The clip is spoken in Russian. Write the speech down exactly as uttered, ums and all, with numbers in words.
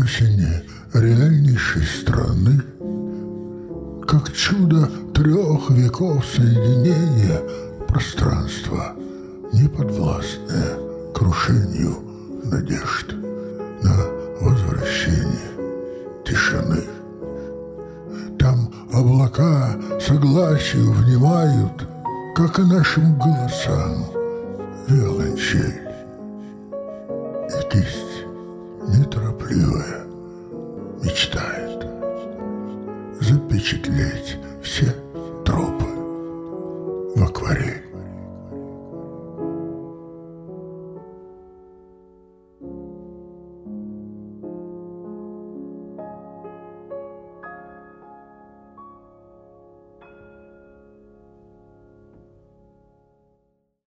осени реальнейшей страны, как чудо трех веков соединения, пространство, неподвластное крушению надежд на возвращение тишины. Там облака согласию внимают, как и нашим голосам, виолончель. И кисть неторопливая мечтает запечатлеть все тропы в акварель.